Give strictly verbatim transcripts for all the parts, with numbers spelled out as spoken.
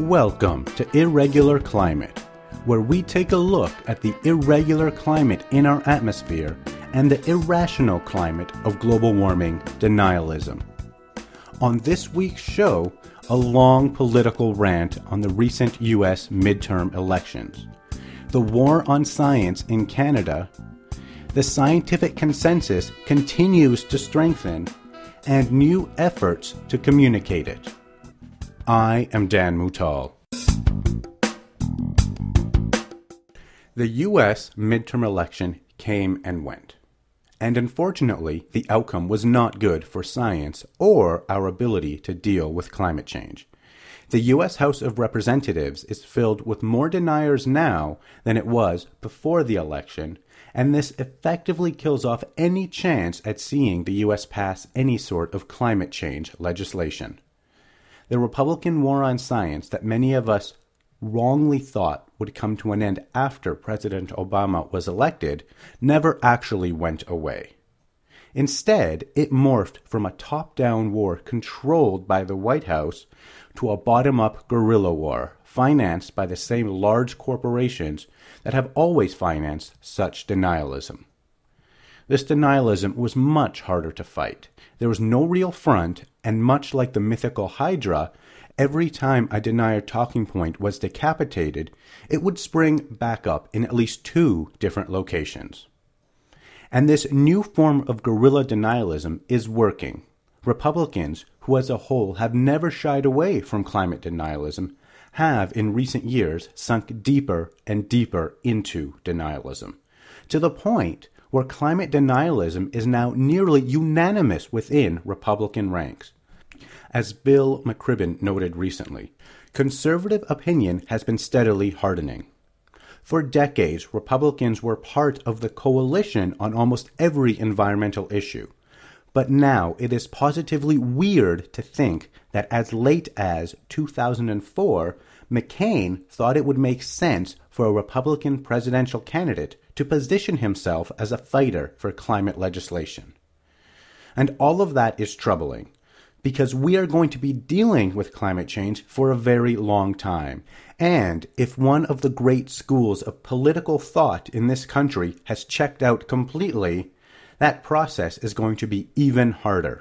Welcome to Irregular Climate, where we take a look at the irregular climate in our atmosphere and the irrational climate of global warming denialism. On this week's show, a long political rant on the recent U S midterm elections, the war on science in Canada, the scientific consensus continues to strengthen, and new efforts to communicate it. I am Dan Moutal. The U S midterm election came and went, and unfortunately, the outcome was not good for science or our ability to deal with climate change. The U S House of Representatives is filled with more deniers now than it was before the election, and this effectively kills off any chance at seeing the U S pass any sort of climate change legislation. The Republican war on science that many of us wrongly thought would come to an end after President Obama was elected never actually went away. Instead, it morphed from a top-down war controlled by the White House to a bottom-up guerrilla war financed by the same large corporations that have always financed such denialism. This denialism was much harder to fight. There was no real front, and much like the mythical Hydra, every time a denier talking point was decapitated, it would spring back up in at least two different locations. And this new form of guerrilla denialism is working. Republicans, who as a whole have never shied away from climate denialism, have in recent years sunk deeper and deeper into denialism, to the point where climate denialism is now nearly unanimous within Republican ranks. As Bill McCribbin noted recently, conservative opinion has been steadily hardening. For decades, Republicans were part of the coalition on almost every environmental issue. But now it is positively weird to think that as late as two thousand four, McCain thought it would make sense for a Republican presidential candidate to position himself as a fighter for climate legislation. And all of that is troubling, because we are going to be dealing with climate change for a very long time. And if one of the great schools of political thought in this country has checked out completely, that process is going to be even harder.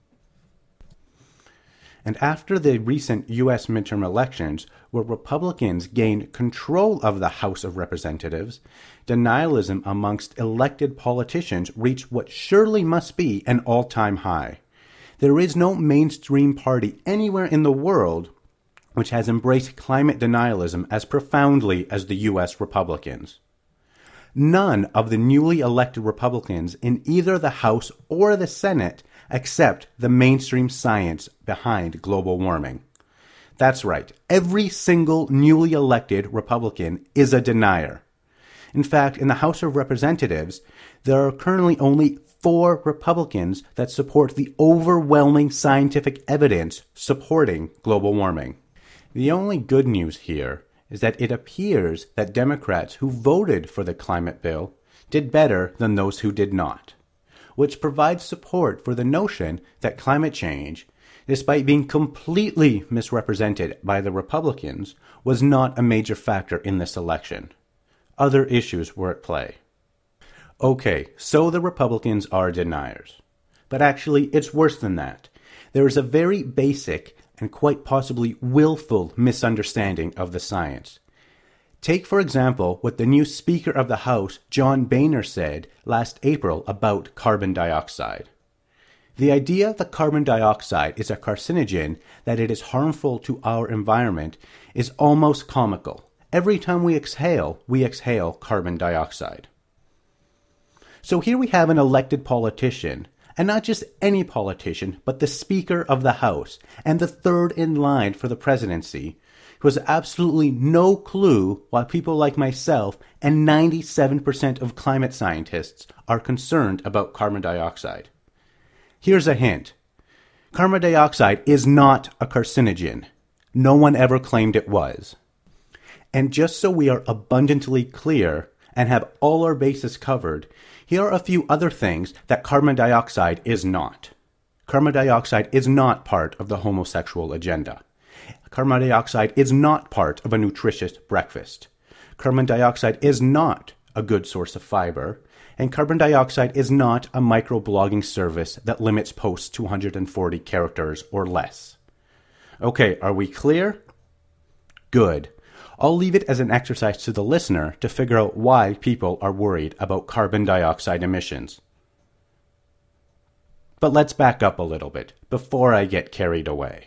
And after the recent U S midterm elections, where Republicans gained control of the House of Representatives, denialism amongst elected politicians reached what surely must be an all-time high. There is no mainstream party anywhere in the world which has embraced climate denialism as profoundly as the U S Republicans. None of the newly elected Republicans in either the House or the Senate accept the mainstream science behind global warming. That's right, every single newly elected Republican is a denier. In fact, in the House of Representatives, there are currently only four Republicans that support the overwhelming scientific evidence supporting global warming. The only good news here is that it appears that Democrats who voted for the climate bill did better than those who did not, which provides support for the notion that climate change, despite being completely misrepresented by the Republicans, was not a major factor in this election. Other issues were at play. Okay, so the Republicans are deniers. But actually, it's worse than that. There is a very basic and quite possibly willful misunderstanding of the science. Take, for example, what the new Speaker of the House, John Boehner, said last April about carbon dioxide. The idea that carbon dioxide is a carcinogen, that it is harmful to our environment, is almost comical. Every time we exhale, we exhale carbon dioxide. So here we have an elected politician, and not just any politician, but the Speaker of the House, and the third in line for the presidency, who has absolutely no clue why people like myself and ninety-seven percent of climate scientists are concerned about carbon dioxide. Here's a hint. Carbon dioxide is not a carcinogen. No one ever claimed it was. And just so we are abundantly clear and have all our bases covered, here are a few other things that carbon dioxide is not. Carbon dioxide is not part of the homosexual agenda. carbon dioxide is not part of a nutritious breakfast. Carbon dioxide is not a good source of fiber, and carbon dioxide is not a microblogging service that limits posts to one hundred forty characters or less. Okay, are we clear? Good. I'll leave it as an exercise to the listener to figure out why people are worried about carbon dioxide emissions. But let's back up a little bit before I get carried away.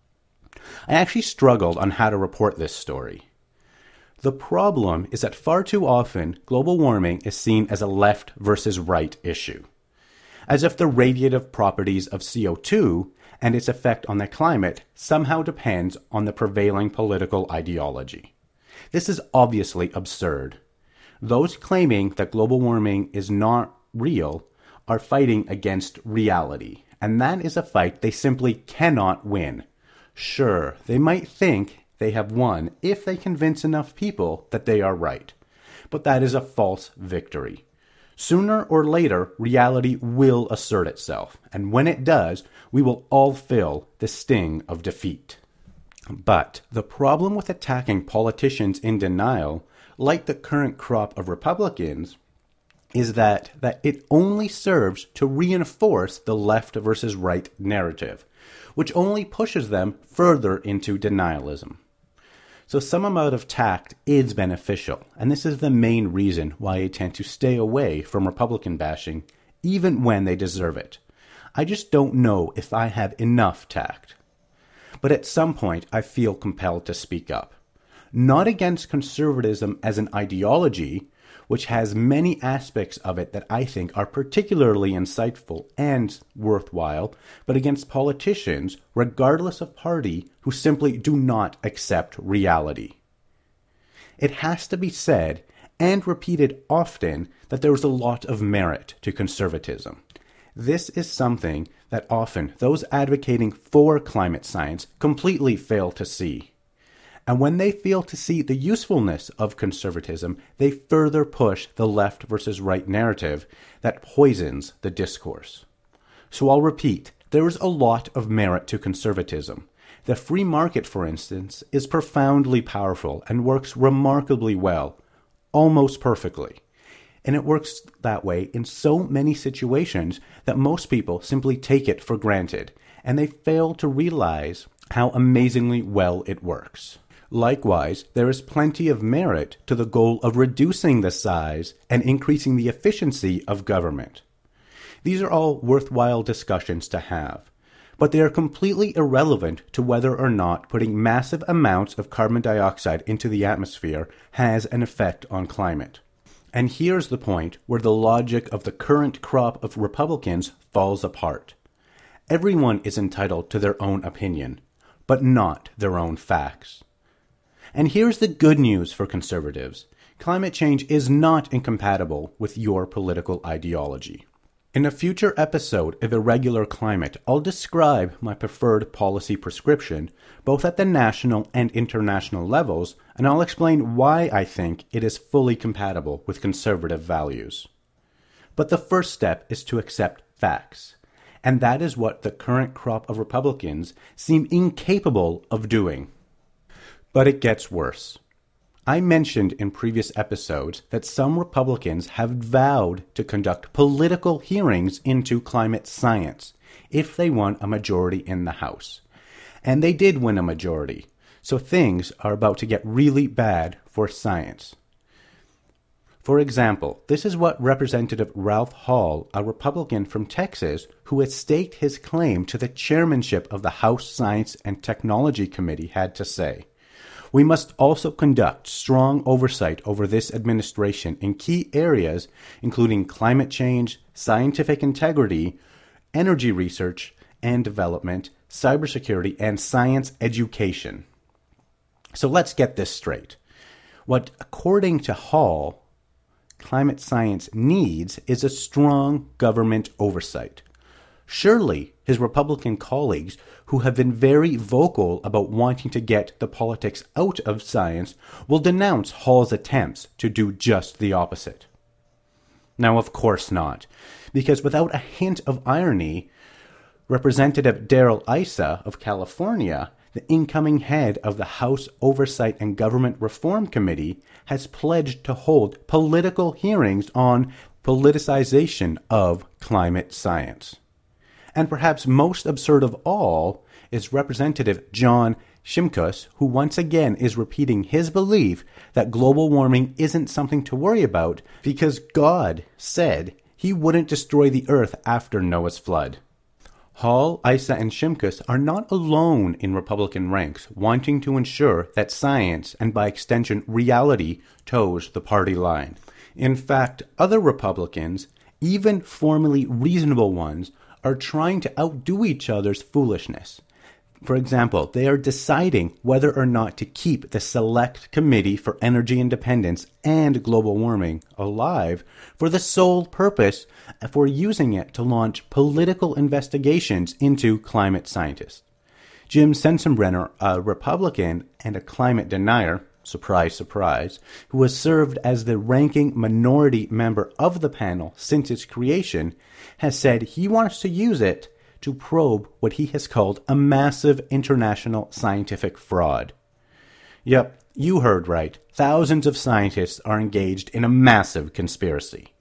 I actually struggled on how to report this story. The problem is that far too often, global warming is seen as a left versus right issue, as if the radiative properties of C O two and its effect on the climate somehow depends on the prevailing political ideology. This is obviously absurd. Those claiming that global warming is not real are fighting against reality, and that is a fight they simply cannot win. Sure, they might think they have won if they convince enough people that they are right. But that is a false victory. Sooner or later, reality will assert itself, and when it does, we will all feel the sting of defeat. But the problem with attacking politicians in denial, like the current crop of Republicans, is that, that it only serves to reinforce the left versus right narrative, which only pushes them further into denialism. So some amount of tact is beneficial, and this is the main reason why I tend to stay away from Republican bashing, even when they deserve it. I just don't know if I have enough tact. But at some point, I feel compelled to speak up. Not against conservatism as an ideology, which has many aspects of it that I think are particularly insightful and worthwhile, but against politicians, regardless of party, who simply do not accept reality. It has to be said, and repeated often, that there is a lot of merit to conservatism. This is something that often those advocating for climate science completely fail to see. And when they fail to see the usefulness of conservatism, they further push the left versus right narrative that poisons the discourse. So I'll repeat, there is a lot of merit to conservatism. The free market, for instance, is profoundly powerful and works remarkably well, almost perfectly. And it works that way in so many situations that most people simply take it for granted, and they fail to realize how amazingly well it works. Likewise, there is plenty of merit to the goal of reducing the size and increasing the efficiency of government. These are all worthwhile discussions to have, but they are completely irrelevant to whether or not putting massive amounts of carbon dioxide into the atmosphere has an effect on climate. And here's the point where the logic of the current crop of Republicans falls apart. Everyone is entitled to their own opinion, but not their own facts. And here's the good news for conservatives. Climate change is not incompatible with your political ideology. In a future episode of Irregular Climate, I'll describe my preferred policy prescription, both at the national and international levels, and I'll explain why I think it is fully compatible with conservative values. But the first step is to accept facts, and that is what the current crop of Republicans seem incapable of doing. But it gets worse. I mentioned in previous episodes that some Republicans have vowed to conduct political hearings into climate science if they won a majority in the House. And they did win a majority, so things are about to get really bad for science. For example, this is what Representative Ralph Hall, a Republican from Texas, who has staked his claim to the chairmanship of the House Science and Technology Committee, had to say. We must also conduct strong oversight over this administration in key areas, including climate change, scientific integrity, energy research and development, cybersecurity, and science education. So let's get this straight. What, according to Hall, climate science needs is a strong government oversight. Surely his Republican colleagues, who have been very vocal about wanting to get the politics out of science, will denounce Hall's attempts to do just the opposite. Now, of course not, because without a hint of irony, Representative Darrell Issa of California the incoming head of the House Oversight and Government Reform Committee has pledged to hold political hearings on politicization of climate science. And perhaps most absurd of all is Representative John Shimkus, who once again is repeating his belief that global warming isn't something to worry about because God said he wouldn't destroy the earth after Noah's flood. Hall, Issa, and Shimkus are not alone in Republican ranks wanting to ensure that science, and by extension reality, toes the party line. In fact, other Republicans, even formerly reasonable ones, are trying to outdo each other's foolishness. For example, they are deciding whether or not to keep the Select Committee for Energy Independence and Global Warming alive for the sole purpose for using it to launch political investigations into climate scientists. Jim Sensenbrenner, a Republican and a climate denier, surprise, surprise, who has served as the ranking minority member of the panel since its creation, has said he wants to use it to probe what he has called a massive international scientific fraud. Yep, you heard right. Thousands of scientists are engaged in a massive conspiracy.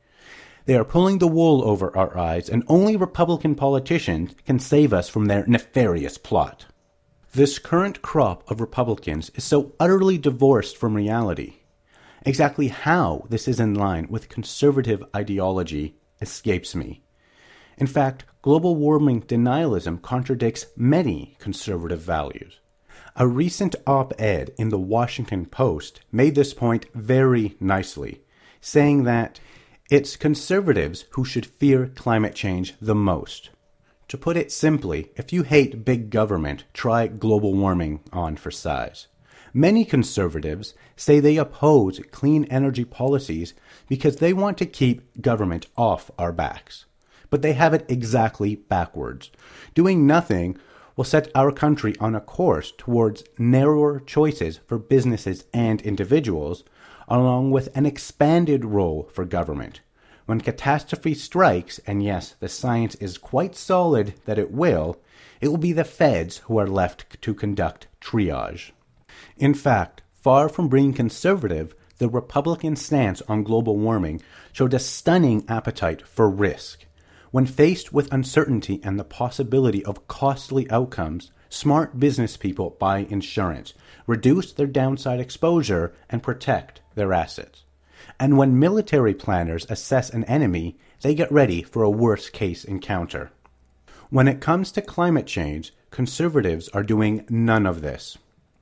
They are pulling the wool over our eyes, and only Republican politicians can save us from their nefarious plot. This current crop of Republicans is so utterly divorced from reality. Exactly how this is in line with conservative ideology escapes me. In fact, global warming denialism contradicts many conservative values. A recent op-ed in the Washington Post made this point very nicely, saying that it's conservatives who should fear climate change the most. To put it simply, if you hate big government, try global warming on for size. Many conservatives say they oppose clean energy policies because they want to keep government off our backs. But they have it exactly backwards. Doing nothing will set our country on a course towards narrower choices for businesses and individuals, along with an expanded role for government. When catastrophe strikes, and yes, the science is quite solid that it will, it will be the feds who are left to conduct triage. In fact, far from being conservative, the Republican stance on global warming showed a stunning appetite for risk. When faced with uncertainty and the possibility of costly outcomes, smart business people buy insurance, reduce their downside exposure, and protect their assets. And when military planners assess an enemy, they get ready for a worst-case encounter. When it comes to climate change, conservatives are doing none of this.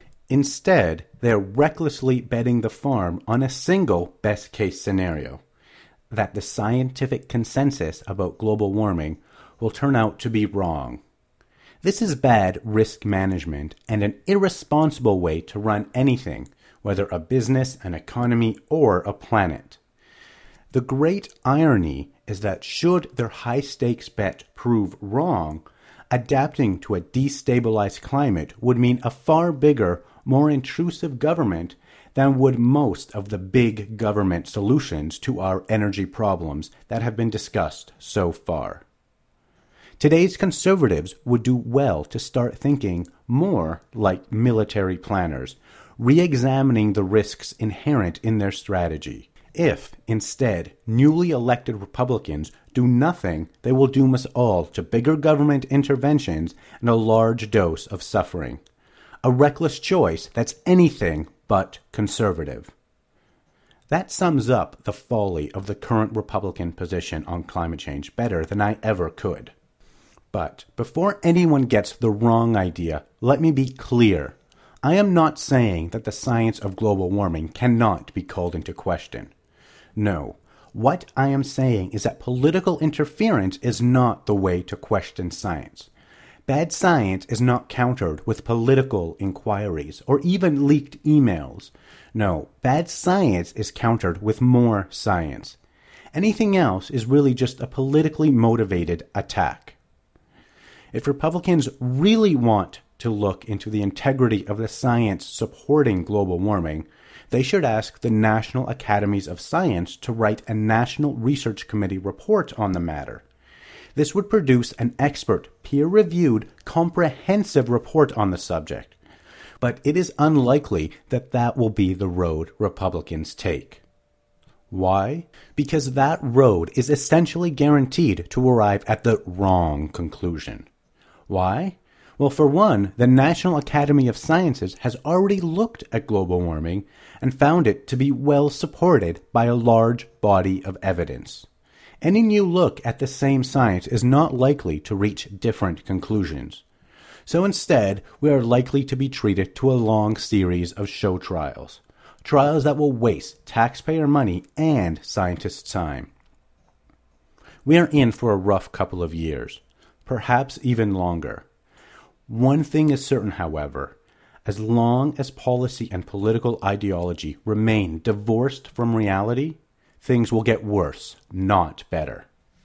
Instead, they are recklessly betting the farm on a single best-case scenario: that the scientific consensus about global warming will turn out to be wrong. This is bad risk management and an irresponsible way to run anything, whether a business, an economy, or a planet. The great irony is that should their high-stakes bet prove wrong, adapting to a destabilized climate would mean a far bigger, more intrusive government than would most of the big government solutions to our energy problems that have been discussed so far. Today's conservatives would do well to start thinking more like military planners, re-examining the risks inherent in their strategy. If, instead, newly elected Republicans do nothing, they will doom us all to bigger government interventions and a large dose of suffering. A reckless choice that's anything but conservative. That sums up the folly of the current Republican position on climate change better than I ever could. But before anyone gets the wrong idea, let me be clear. I am not saying that the science of global warming cannot be called into question. No, what I am saying is that political interference is not the way to question science. Bad science is not countered with political inquiries or even leaked emails. No, bad science is countered with more science. Anything else is really just a politically motivated attack. If Republicans really want to look into the integrity of the science supporting global warming, they should ask the National Academies of Science to write a National Research Committee report on the matter. This would produce an expert, peer-reviewed, comprehensive report on the subject. But it is unlikely that that will be the road Republicans take. Why? Because that road is essentially guaranteed to arrive at the wrong conclusion. Why? Well, for one, the National Academy of Sciences has already looked at global warming and found it to be well supported by a large body of evidence. Any new look at the same science is not likely to reach different conclusions. So instead, we are likely to be treated to a long series of show trials. Trials that will waste taxpayer money and scientists' time. We are in for a rough couple of years, perhaps even longer. One thing is certain, however. As long as policy and political ideology remain divorced from reality, things will get worse, not better.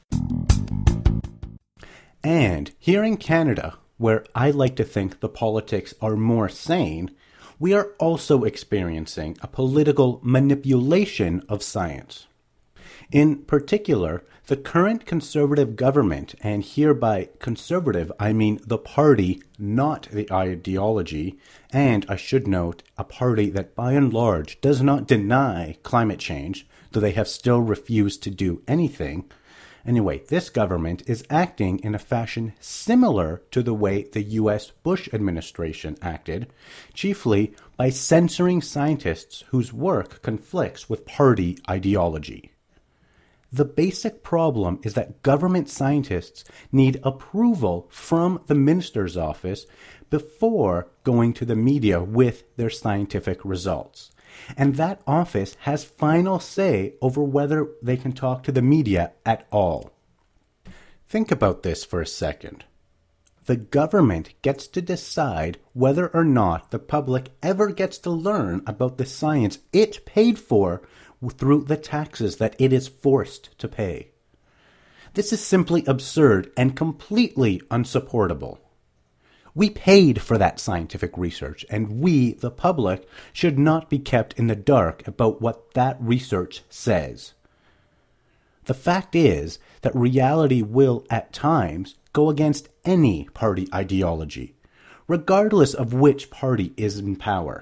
And here in Canada, where I like to think the politics are more sane, we are also experiencing a political manipulation of science. In particular, the current conservative government, and here by conservative I mean the party, not the ideology, and I should note, a party that by and large does not deny climate change, though they have still refused to do anything. Anyway, this government is acting in a fashion similar to the way the U S Bush administration acted, chiefly by censoring scientists whose work conflicts with party ideology. The basic problem is that government scientists need approval from the minister's office before going to the media with their scientific results. And that office has final say over whether they can talk to the media at all. Think about this for a second. The government gets to decide whether or not the public ever gets to learn about the science it paid for through the taxes that it is forced to pay. This is simply absurd and completely unsupportable. We paid for that scientific research, and we, the public, should not be kept in the dark about what that research says. The fact is that reality will, at times, go against any party ideology, regardless of which party is in power.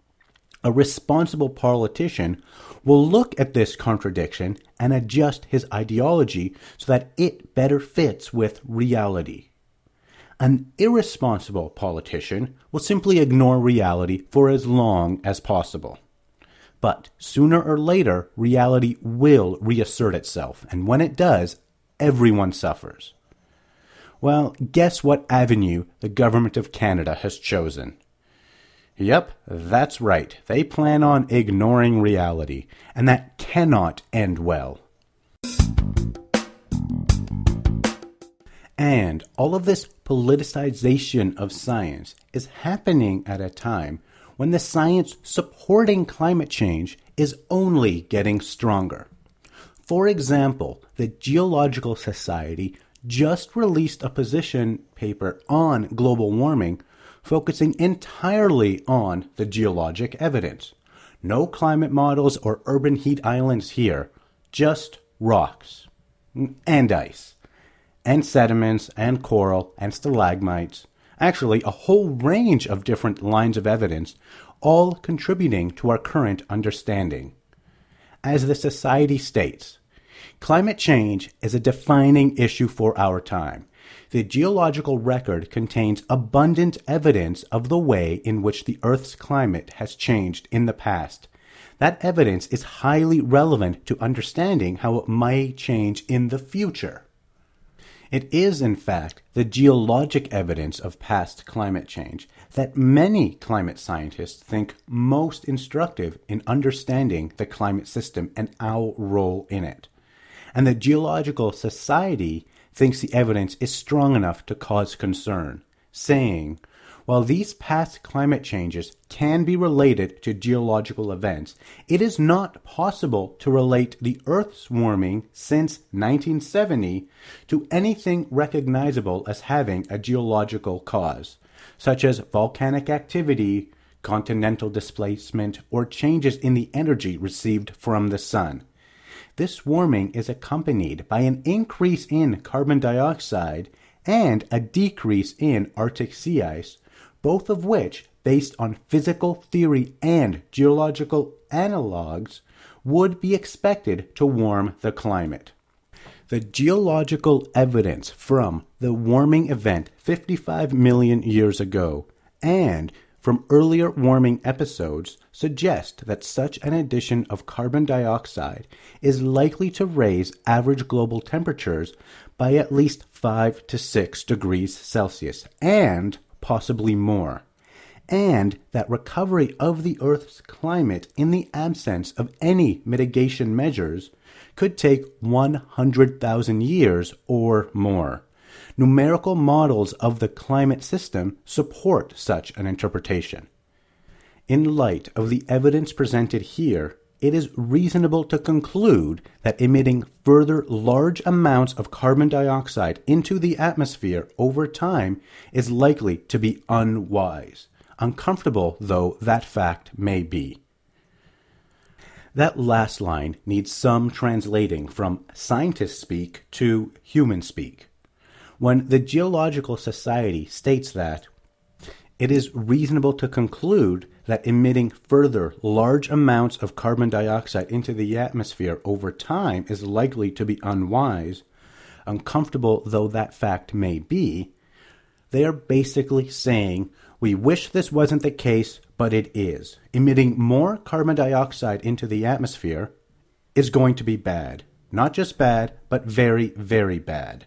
A responsible politician will look at this contradiction and adjust his ideology so that it better fits with reality. An irresponsible politician will simply ignore reality for as long as possible. But sooner or later, reality will reassert itself, and when it does, everyone suffers. Well, guess what avenue the Government of Canada has chosen? Yep, that's right. They plan on ignoring reality, and that cannot end well. And all of this politicization of science is happening at a time when the science supporting climate change is only getting stronger. For example, the Geological Society just released a position paper on global warming focusing entirely on the geologic evidence. No climate models or urban heat islands here, just rocks and ice. And sediments, and coral, and stalagmites. Actually, a whole range of different lines of evidence, all contributing to our current understanding. As the Society states, climate change is a defining issue for our time. The geological record contains abundant evidence of the way in which the Earth's climate has changed in the past. That evidence is highly relevant to understanding how it may change in the future. It is, in fact, the geologic evidence of past climate change that many climate scientists think most instructive in understanding the climate system and our role in it. And the Geological Society thinks the evidence is strong enough to cause concern, saying, while these past climate changes can be related to geological events, it is not possible to relate the Earth's warming since nineteen seventy to anything recognizable as having a geological cause, such as volcanic activity, continental displacement, or changes in the energy received from the sun. this warming is accompanied by an increase in carbon dioxide and a decrease in Arctic sea ice, both of which, based on physical theory and geological analogs, would be expected to warm the climate. The geological evidence from the warming event fifty-five million years ago and from earlier warming episodes suggest that such an addition of carbon dioxide is likely to raise average global temperatures by at least five to six degrees Celsius, and possibly more, and that recovery of the Earth's climate in the absence of any mitigation measures could take one hundred thousand years or more. Numerical models of the climate system support such an interpretation. In light of the evidence presented here, it is reasonable to conclude that emitting further large amounts of carbon dioxide into the atmosphere over time is likely to be unwise, uncomfortable though that fact may be. That last line needs some translating from scientist speak to human speak. When the Geological Society states that it is reasonable to conclude that emitting further large amounts of carbon dioxide into the atmosphere over time is likely to be unwise, uncomfortable though that fact may be, they are basically saying, we wish this wasn't the case, but it is. Emitting more carbon dioxide into the atmosphere is going to be bad. Not just bad, but very, very bad.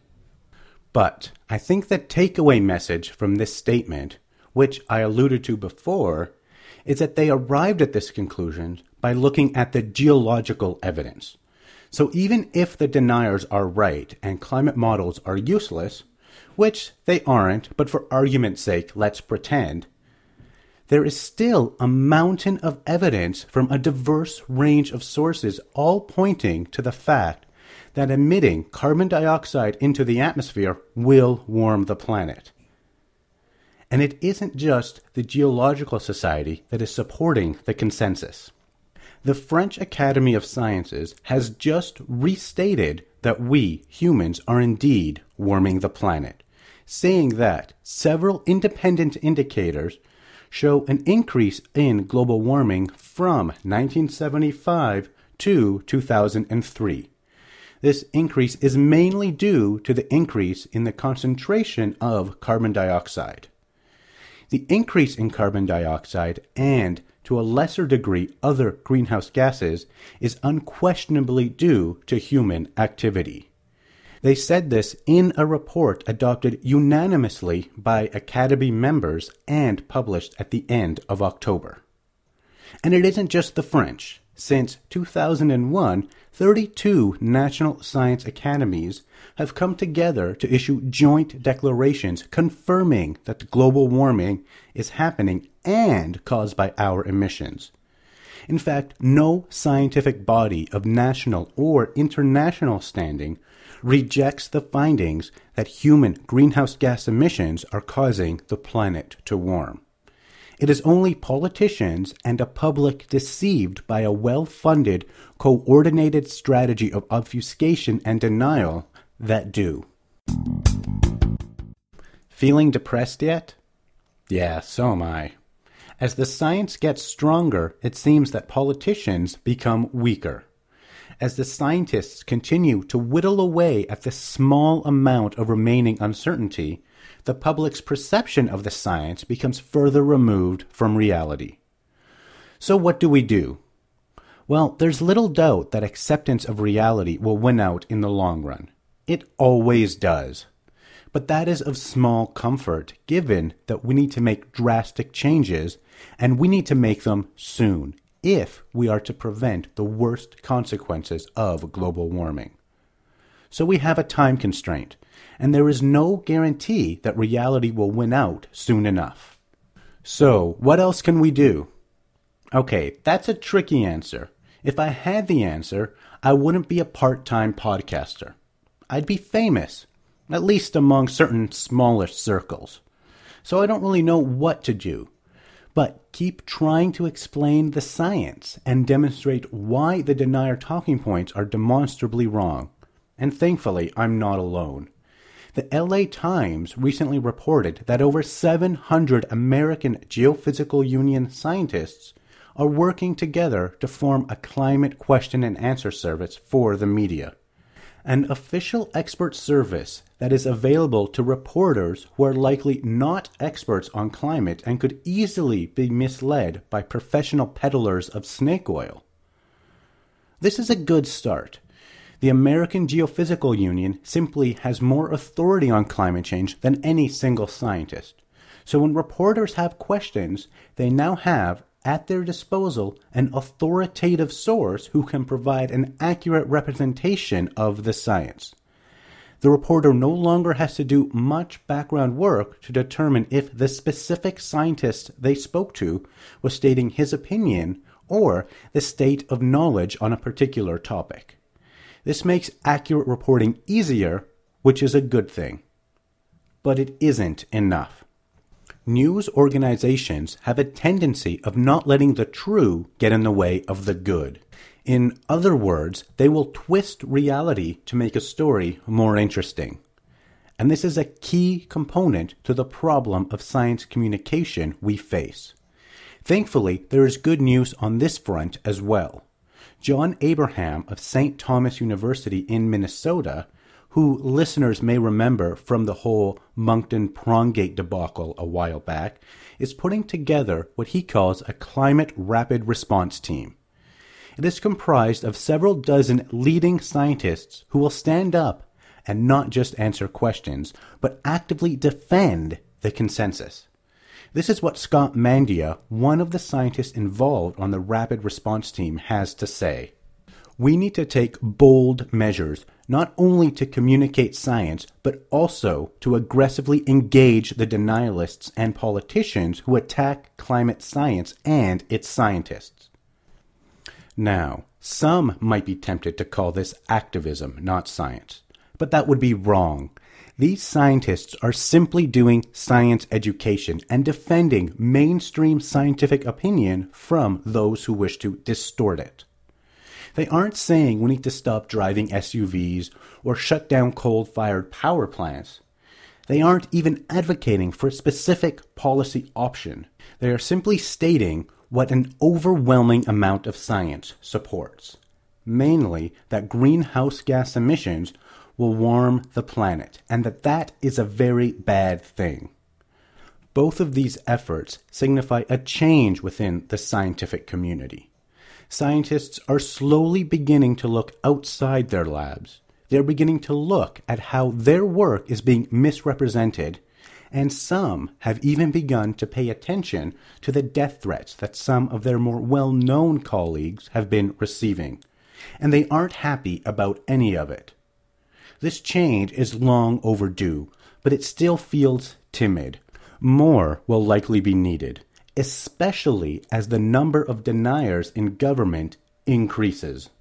But I think the takeaway message from this statement, which I alluded to before, is that they arrived at this conclusion by looking at the geological evidence. So even if the deniers are right and climate models are useless, which they aren't, but for argument's sake, let's pretend, there is still a mountain of evidence from a diverse range of sources all pointing to the fact that emitting carbon dioxide into the atmosphere will warm the planet. And it isn't just the Geological Society that is supporting the consensus. The French Academy of Sciences has just restated that we, humans, are indeed warming the planet, saying that several independent indicators show an increase in global warming from nineteen seventy-five to two thousand three. This increase is mainly due to the increase in the concentration of carbon dioxide. The increase in carbon dioxide and, to a lesser degree, other greenhouse gases is unquestionably due to human activity. They said this in a report adopted unanimously by Academy members and published at the end of October. And it isn't just the French. Since two thousand one, thirty-two national science academies have come together to issue joint declarations confirming that global warming is happening and caused by our emissions. In fact, no scientific body of national or international standing rejects the findings that human greenhouse gas emissions are causing the planet to warm. It is only politicians and a public deceived by a well-funded, coordinated strategy of obfuscation and denial that do. Feeling depressed yet? Yeah, so am I. As the science gets stronger, it seems that politicians become weaker. As the scientists continue to whittle away at the small amount of remaining uncertainty, the public's perception of the science becomes further removed from reality. So what do we do? Well, there's little doubt that acceptance of reality will win out in the long run. It always does. But that is of small comfort, given that we need to make drastic changes, and we need to make them soon, if we are to prevent the worst consequences of global warming. So we have a time constraint, and there is no guarantee that reality will win out soon enough. So, what else can we do? Okay, that's a tricky answer. If I had the answer, I wouldn't be a part-time podcaster. I'd be famous, at least among certain smaller circles. So I don't really know what to do. but keep trying to explain the science and demonstrate why the denier talking points are demonstrably wrong. And thankfully, I'm not alone. The L A Times recently reported that over seven hundred American Geophysical Union scientists are working together to form a climate question and answer service for the media. An official expert service that is available to reporters who are likely not experts on climate and could easily be misled by professional peddlers of snake oil. This is a good start. The American Geophysical Union simply has more authority on climate change than any single scientist. So when reporters have questions, they now have at their disposal an authoritative source who can provide an accurate representation of the science. The reporter no longer has to do much background work to determine if the specific scientist they spoke to was stating his opinion or the state of knowledge on a particular topic. This makes accurate reporting easier, which is a good thing. But it isn't enough. News organizations have a tendency of not letting the true get in the way of the good. In other words, they will twist reality to make a story more interesting. And this is a key component to the problem of science communication we face. Thankfully, there is good news on this front as well. John Abraham of Saint Thomas University in Minnesota, who listeners may remember from the whole Moncton Prongate debacle a while back, is putting together what he calls a climate rapid response team. It is comprised of several dozen leading scientists who will stand up and not just answer questions, but actively defend the consensus. This is what Scott Mandia, one of the scientists involved on the rapid response team, has to say. We need to take bold measures, not only to communicate science, but also to aggressively engage the denialists and politicians who attack climate science and its scientists. Now, some might be tempted to call this activism, not science, but that would be wrong. These scientists are simply doing science education and defending mainstream scientific opinion from those who wish to distort it. They aren't saying we need to stop driving S U Vs or shut down coal-fired power plants. They aren't even advocating for a specific policy option. They are simply stating what an overwhelming amount of science supports. Mainly that greenhouse gas emissions will warm the planet, and that that is a very bad thing. Both of these efforts signify a change within the scientific community. Scientists are slowly beginning to look outside their labs. They're beginning to look at how their work is being misrepresented, and some have even begun to pay attention to the death threats that some of their more well-known colleagues have been receiving. And they aren't happy about any of it. This change is long overdue, but it still feels timid. More will likely be needed, especially as the number of deniers in government increases.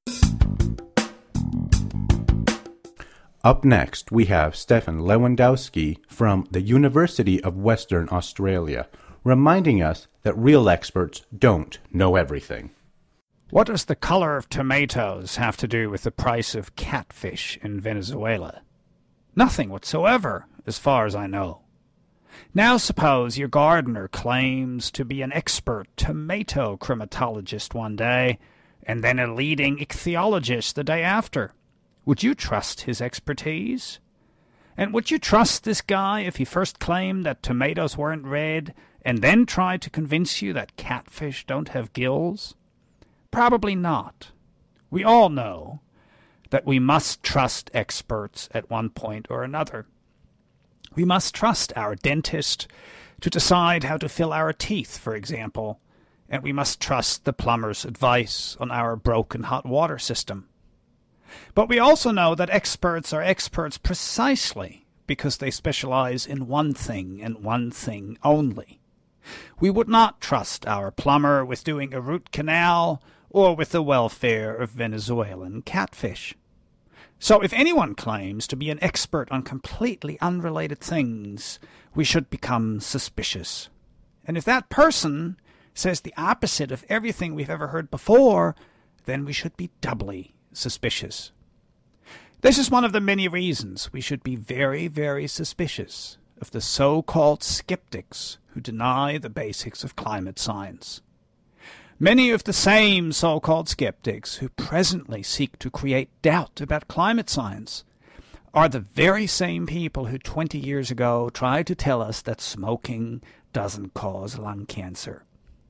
Up next, we have Stefan Lewandowski from the University of Western Australia, reminding us that real experts don't know everything. What does the color of tomatoes have to do with the price of catfish in Venezuela? Nothing whatsoever, as far as I know. Now suppose your gardener claims to be an expert tomato climatologist one day, and then a leading ichthyologist the day after. Would you trust his expertise? And would you trust this guy if he first claimed that tomatoes weren't red, and then tried to convince you that catfish don't have gills? Probably not. We all know that we must trust experts at one point or another. We must trust our dentist to decide how to fill our teeth, for example, and we must trust the plumber's advice on our broken hot water system. But we also know that experts are experts precisely because they specialize in one thing and one thing only. We would not trust our plumber with doing a root canal or with the welfare of Venezuelan catfish. So if anyone claims to be an expert on completely unrelated things, we should become suspicious. And if that person says the opposite of everything we've ever heard before, then we should be doubly suspicious. This is one of the many reasons we should be very, very suspicious of the so-called skeptics who deny the basics of climate science. Many of the same so-called skeptics who presently seek to create doubt about climate science are the very same people who twenty years ago tried to tell us that smoking doesn't cause lung cancer.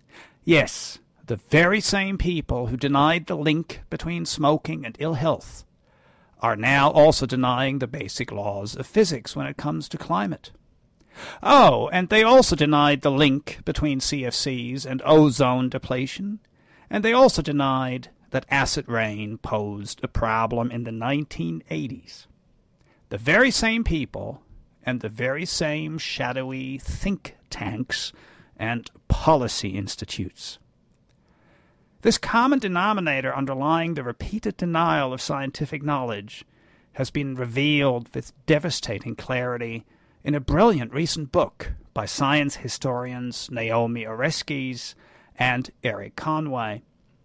Yes, the very same people who denied the link between smoking and ill health are now also denying the basic laws of physics when it comes to climate. Oh, and they also denied the link between C F Cs and ozone depletion, and they also denied that acid rain posed a problem in the nineteen eighties. The very same people and the very same shadowy think tanks and policy institutes. This common denominator underlying the repeated denial of scientific knowledge has been revealed with devastating clarity in a brilliant recent book by science historians Naomi Oreskes and Eric Conway.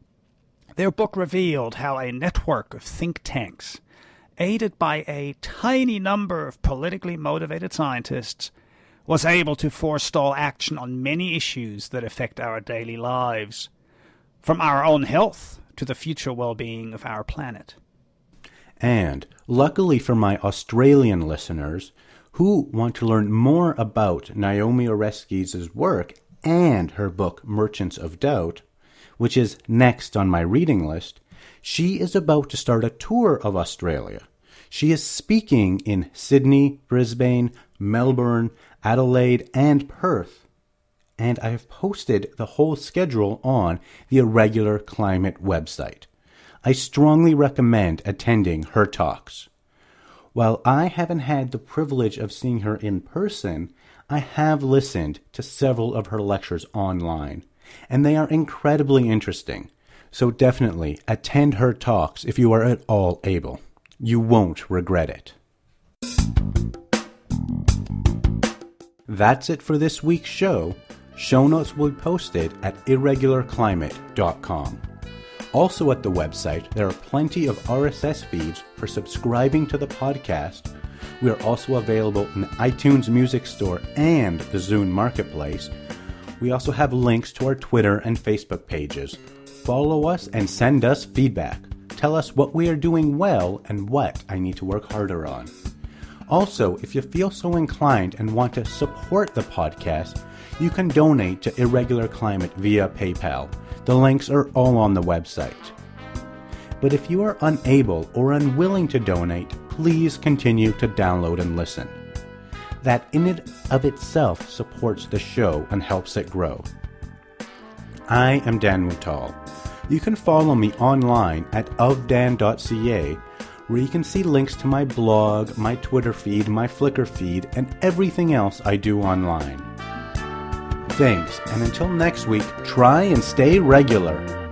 Their book revealed how a network of think tanks, aided by a tiny number of politically motivated scientists, was able to forestall action on many issues that affect our daily lives, from our own health to the future well-being of our planet. And, luckily for my Australian listeners, who want to learn more about Naomi Oreskes' work and her book Merchants of Doubt, which is next on my reading list, she is about to start a tour of Australia. She is speaking in Sydney, Brisbane, Melbourne, Adelaide, and Perth. And I have posted the whole schedule on the Irregular Climate website. I strongly recommend attending her talks. While I haven't had the privilege of seeing her in person, I have listened to several of her lectures online, and they are incredibly interesting. So definitely attend her talks if you are at all able. You won't regret it. That's it for this week's show. Show notes will be posted at irregular climate dot com. Also at the website, there are plenty of R S S feeds for subscribing to the podcast. We are also available in the iTunes Music Store and the Zune Marketplace. We also have links to our Twitter and Facebook pages. Follow us and send us feedback. Tell us what we are doing well and what I need to work harder on. Also, if you feel so inclined and want to support the podcast, you can donate to Irregular Climate via PayPal. The links are all on the website. But if you are unable or unwilling to donate, please continue to download and listen. That in and of itself supports the show and helps it grow. I am Dan Muttal. You can follow me online at of dan dot c a, where you can see links to my blog, my Twitter feed, my Flickr feed, and everything else I do online. Thanks, and until next week, try and stay regular.